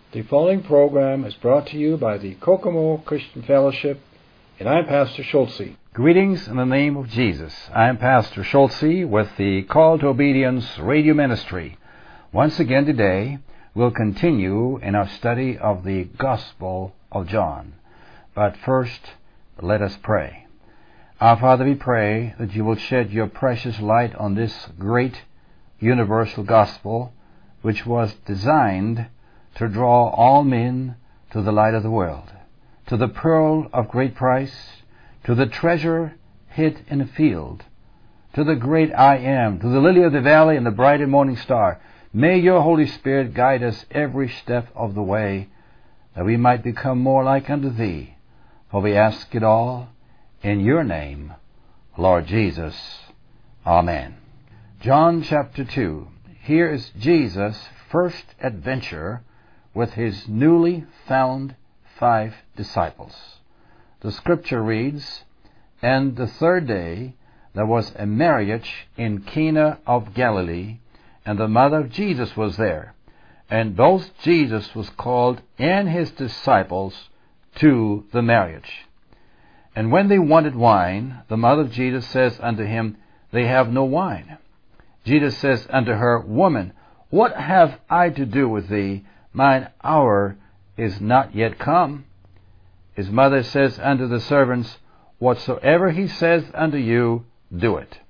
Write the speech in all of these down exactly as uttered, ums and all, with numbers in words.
The following program is brought to you by the Kokomo Christian Fellowship, and I'm Pastor Schulze. Greetings in the name of Jesus. I'm Pastor Schulze with the Call to Obedience Radio Ministry. Once again today, we'll continue in our study of the Gospel of John. But first, let us pray. Our Father, we pray that you will shed your precious light on this great universal gospel, which was designed to draw all men to the light of the world, to the pearl of great price, to the treasure hid in a field, to the great I Am, to the lily of the valley and the bright and morning star. May your Holy Spirit guide us every step of the way, that we might become more like unto Thee. For we ask it all in your name, Lord Jesus. Amen. John chapter two. Here is Jesus' first adventure with his newly found five disciples. The scripture reads, "And the third day there was a marriage in Cana of Galilee, and the mother of Jesus was there. And both Jesus was called and his disciples to the marriage. And when they wanted wine, the mother of Jesus says unto him, They have no wine. Jesus says unto her, Woman, what have I to do with thee? Mine hour is not yet come. His mother says unto the servants, Whatsoever he says unto you, do it."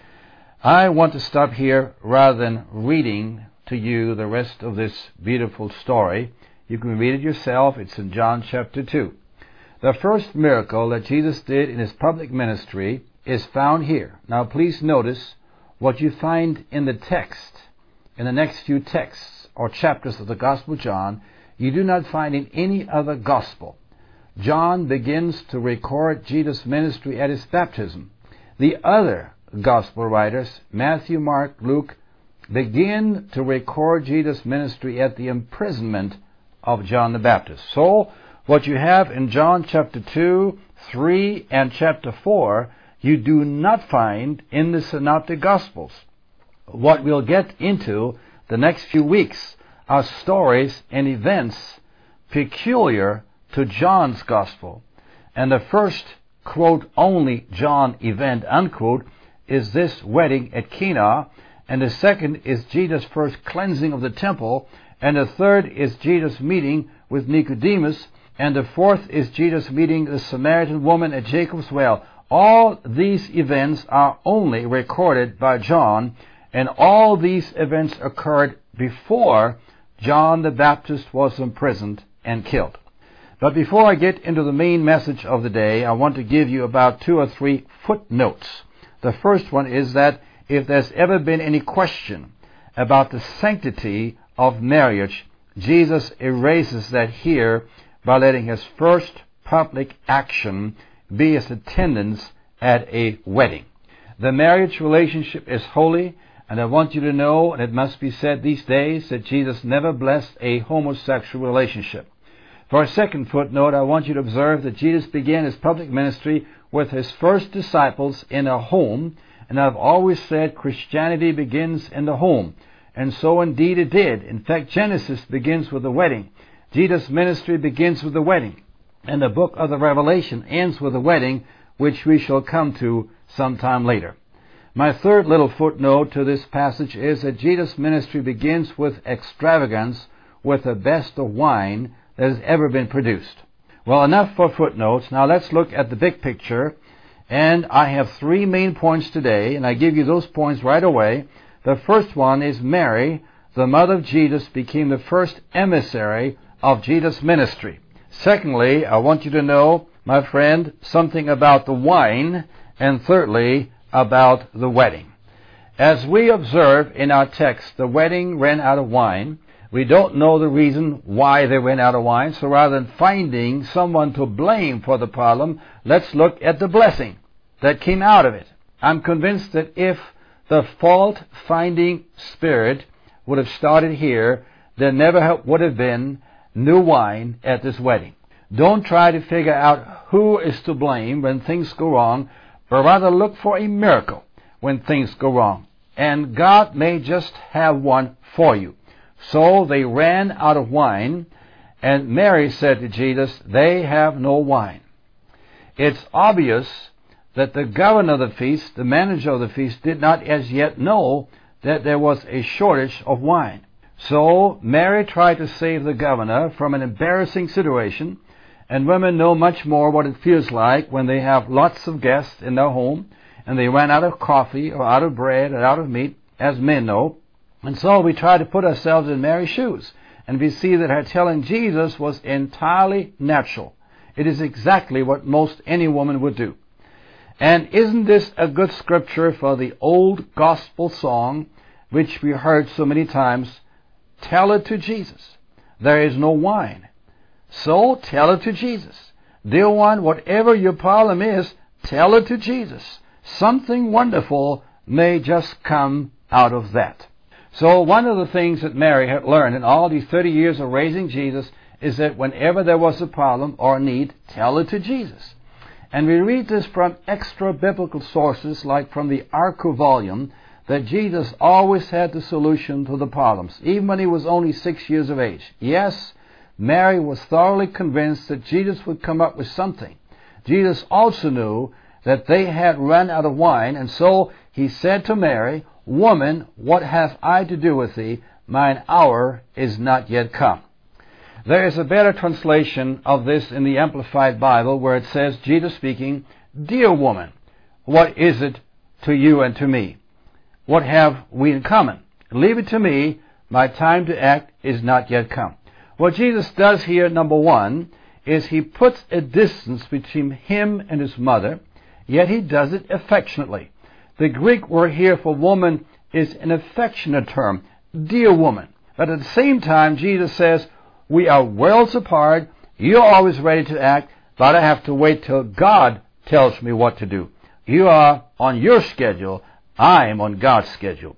I want to stop here rather than reading to you the rest of this beautiful story. You can read it yourself. It's in John chapter two. The first miracle that Jesus did in his public ministry is found here. Now please notice what you find in the text, in the next few texts or chapters of the Gospel of John, you do not find in any other Gospel. John begins to record Jesus' ministry at his baptism. The other Gospel writers, Matthew, Mark, Luke, begin to record Jesus' ministry at the imprisonment of John the Baptist. So, what you have in John chapter two, three, and chapter four, you do not find in the Synoptic Gospels. What we'll get into the next few weeks are stories and events peculiar to John's Gospel. And the first, quote, only John event, unquote, is this wedding at Cana. And the second is Jesus' first cleansing of the temple. And the third is Jesus' meeting with Nicodemus. And the fourth is Jesus meeting the Samaritan woman at Jacob's well. All these events are only recorded by John, and all these events occurred before John the Baptist was imprisoned and killed. But before I get into the main message of the day, I want to give you about two or three footnotes. The first one is that if there's ever been any question about the sanctity of marriage, Jesus erases that here by letting his first public action be his attendance at a wedding. The marriage relationship is holy, and I want you to know, and it must be said these days, that Jesus never blessed a homosexual relationship. For a second footnote, I want you to observe that Jesus began his public ministry with his first disciples in a home, and I've always said Christianity begins in the home, and so indeed it did. In fact, Genesis begins with a wedding. Jesus' ministry begins with a wedding, and the book of the Revelation ends with a wedding, which we shall come to sometime later. My third little footnote to this passage is that Jesus' ministry begins with extravagance, with the best of wine that has ever been produced. Well, enough for footnotes. Now let's look at the big picture. And I have three main points today, and I give you those points right away. The first one is Mary, the mother of Jesus, became the first emissary of Jesus' ministry. Secondly, I want you to know, my friend, something about the wine. And thirdly, about the wedding. As we observe in our text, the wedding ran out of wine. We don't know the reason why they ran out of wine, so rather than finding someone to blame for the problem, let's look at the blessing that came out of it. I'm convinced that if the fault-finding spirit would have started here, there never would have been new wine at this wedding. Don't try to figure out who is to blame when things go wrong, but rather look for a miracle when things go wrong. And God may just have one for you. So they ran out of wine, And Mary said to Jesus, "They have no wine." It's obvious that the governor of the feast, the manager of the feast, did not as yet know that there was a shortage of wine. So Mary tried to save the governor from an embarrassing situation, and women know much more what it feels like when they have lots of guests in their home, and they run out of coffee or out of bread or out of meat, as men know. And so we try to put ourselves in Mary's shoes, and we see that her telling Jesus was entirely natural. It is exactly what most any woman would do. And isn't this a good scripture for the old gospel song, which we heard so many times? Tell it to Jesus. There is no wine. So tell it to Jesus. Dear one, whatever your problem is, tell it to Jesus. Something wonderful may just come out of that. So one of the things that Mary had learned in all these thirty years of raising Jesus is that whenever there was a problem or a need, tell it to Jesus. And we read this from extra biblical sources, like from the Arco volume, that Jesus always had the solution to the problems, even when he was only six years of age. Yes, Mary was thoroughly convinced that Jesus would come up with something. Jesus also knew that they had run out of wine, and so he said to Mary, "Woman, what have I to do with thee? Mine hour is not yet come." There is a better translation of this in the Amplified Bible, where it says, Jesus speaking, "Dear woman, what is it to you and to me? What have we in common? Leave it to me. My time to act is not yet come." What Jesus does here, number one, is he puts a distance between him and his mother, yet he does it affectionately. The Greek word here for woman is an affectionate term, dear woman. But at the same time, Jesus says, we are worlds apart, you're always ready to act, but I have to wait till God tells me what to do. You are on your schedule, I am on God's schedule.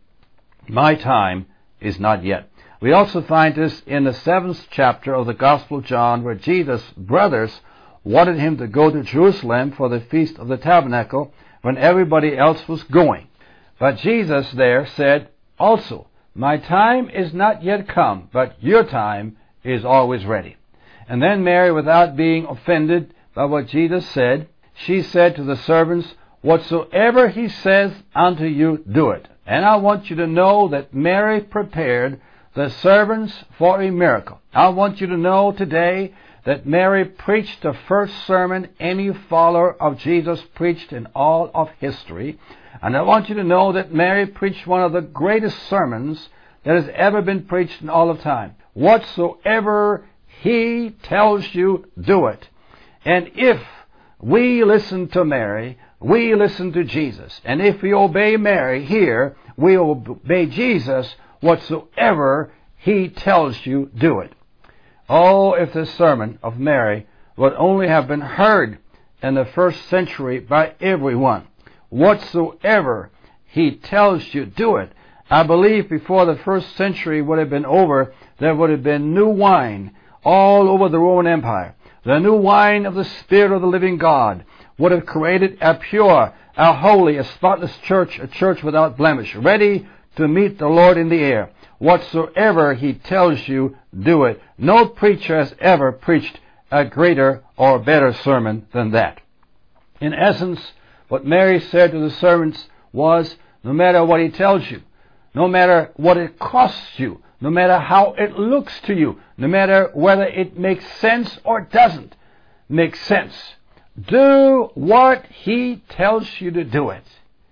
My time is not yet. We also find this in the seventh chapter of the Gospel of John, where Jesus' brothers wanted him to go to Jerusalem for the Feast of the Tabernacle when everybody else was going. But Jesus there said also, my time is not yet come, but your time is always ready. And then Mary, without being offended by what Jesus said, she said to the servants, whatsoever he says unto you, do it. And I want you to know that Mary prepared the servants for a miracle. I want you to know today that Mary preached the first sermon any follower of Jesus preached in all of history. And I want you to know that Mary preached one of the greatest sermons that has ever been preached in all of time. Whatsoever he tells you, do it. And if we listen to Mary, we listen to Jesus. And if we obey Mary here, we obey Jesus. Whatsoever he tells you, do it. Oh, if this sermon of Mary would only have been heard in the first century by everyone. Whatsoever he tells you, do it. I believe before the first century would have been over, there would have been new wine all over the Roman Empire. The new wine of the Spirit of the living God would have created a pure, a holy, a spotless church, a church without blemish, ready to meet the Lord in the air. Whatsoever he tells you, do it. No preacher has ever preached a greater or better sermon than that. In essence, what Mary said to the servants was, no matter what he tells you, no matter what it costs you, no matter how it looks to you, no matter whether it makes sense or doesn't make sense, do what he tells you to do it.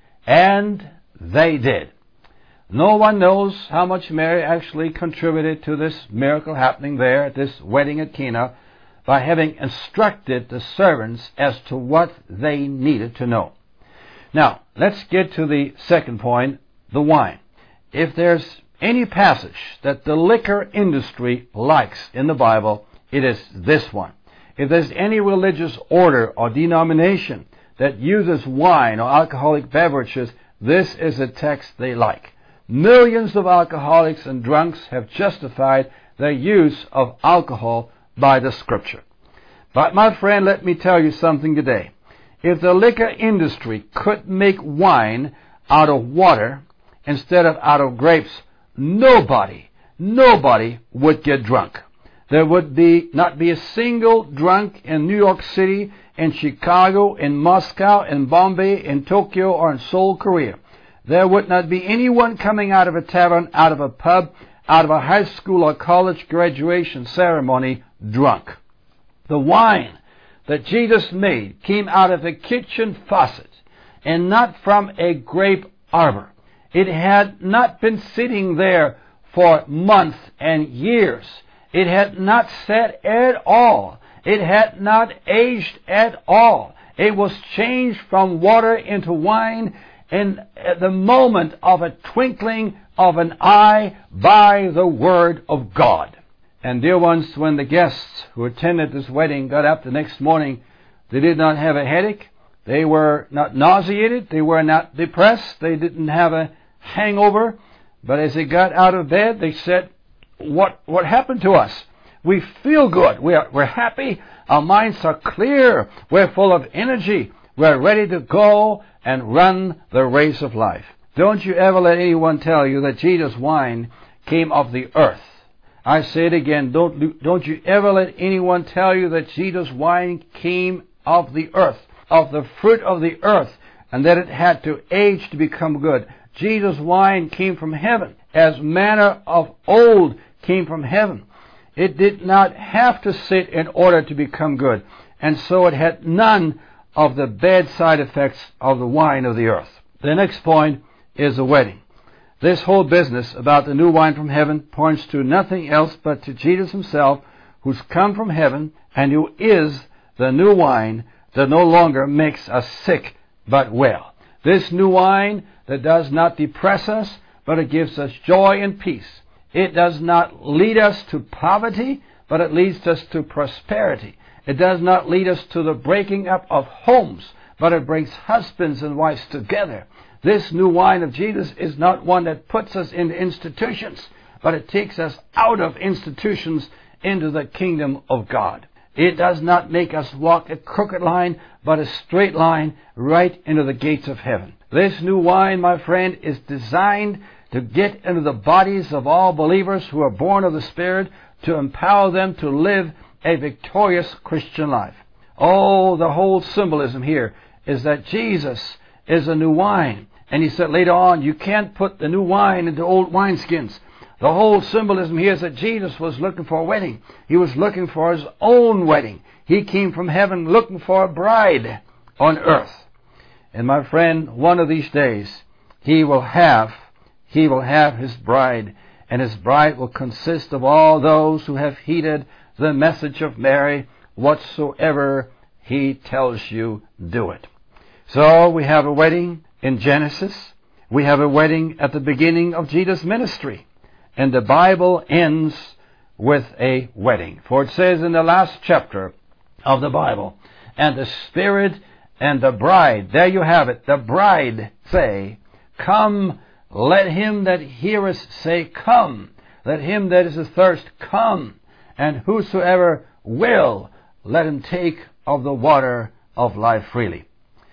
And they did. No one knows how much Mary actually contributed to this miracle happening there at this wedding at Cana by having instructed the servants as to what they needed to know. Now, let's get to the second point, the wine. If there's any passage that the liquor industry likes in the Bible, it is this one. If there's any religious order or denomination that uses wine or alcoholic beverages, this is a text they like. Millions of alcoholics and drunks have justified their use of alcohol by the Scripture. But my friend, let me tell you something today. If the liquor industry could make wine out of water instead of out of grapes, nobody, nobody would get drunk. There would be not be a single drunk in New York City, in Chicago, in Moscow, in Bombay, in Tokyo, or in Seoul, Korea. There would not be anyone coming out of a tavern, out of a pub, out of a high school or college graduation ceremony drunk. The wine that Jesus made came out of a kitchen faucet and not from a grape arbor. It had not been sitting there for months and years. It had not set at all. It had not aged at all. It was changed from water into wine in the moment of a twinkling of an eye by the Word of God. And dear ones, when the guests who attended this wedding got up the next morning, they did not have a headache. They were not nauseated. They were not depressed. They didn't have a hangover. But as they got out of bed, they said, What what happened to us? We feel good. We are, we're happy. Our minds are clear. We're full of energy. We're ready to go and run the race of life. Don't you ever let anyone tell you that Jesus' wine came of the earth. I say it again, don't, don't you ever let anyone tell you that Jesus' wine came of the earth, of the fruit of the earth, and that it had to age to become good. Jesus' wine came from heaven, as manna of old came from heaven. It did not have to sit in order to become good, and so it had none of the bad side effects of the wine of the earth. The next point is the wedding. This whole business about the new wine from heaven points to nothing else but to Jesus himself, who's come from heaven and who is the new wine that no longer makes us sick but well. This new wine that does not depress us, but it gives us joy and peace. It does not lead us to poverty, but it leads us to prosperity. It does not lead us to the breaking up of homes, but it brings husbands and wives together. This new wine of Jesus is not one that puts us into institutions, but it takes us out of institutions into the kingdom of God. It does not make us walk a crooked line, but a straight line right into the gates of heaven. This new wine, my friend, is designed to get into the bodies of all believers who are born of the Spirit, to empower them to live a victorious Christian life. Oh, the whole symbolism here is that Jesus is a new wine. And he said later on, you can't put the new wine into old wineskins. The whole symbolism here is that Jesus was looking for a wedding. He was looking for his own wedding. He came from heaven looking for a bride on earth. And my friend, one of these days, he will have, he will have his bride. And his bride will consist of all those who have heeded the message of Mary. Whatsoever he tells you, do it. So we have a wedding in Genesis. We have a wedding at the beginning of Jesus' ministry. And the Bible ends with a wedding. For it says in the last chapter of the Bible, and the Spirit and the bride, there you have it, the bride say, come, let him that heareth say, come. Let him that is athirst, come. And whosoever will, let him take of the water of life freely.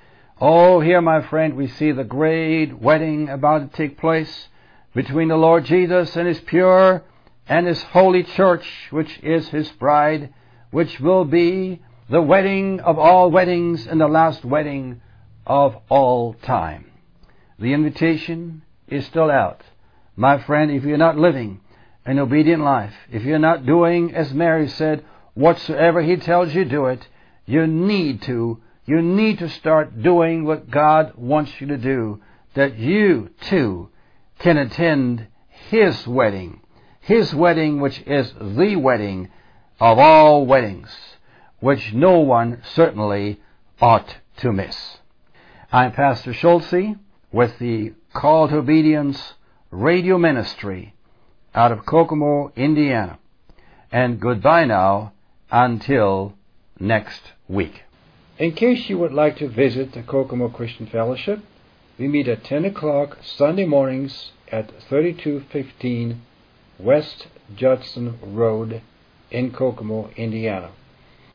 Oh, here, my friend, we see the great wedding about to take place between the Lord Jesus and his pure and his holy church, which is his bride, which will be the wedding of all weddings and the last wedding of all time. The invitation is still out. My friend, if you're not living an obedient life, if you're not doing as Mary said, whatsoever he tells you, do it, you need to You need to start doing what God wants you to do, that you, too, can attend his wedding. His wedding, which is the wedding of all weddings, which no one certainly ought to miss. I'm Pastor Schultze with the Call to Obedience radio ministry out of Kokomo, Indiana. And goodbye now until next week. In case you would like to visit the Kokomo Christian Fellowship, we meet at ten o'clock Sunday mornings at thirty-two fifteen West Judson Road in Kokomo, Indiana.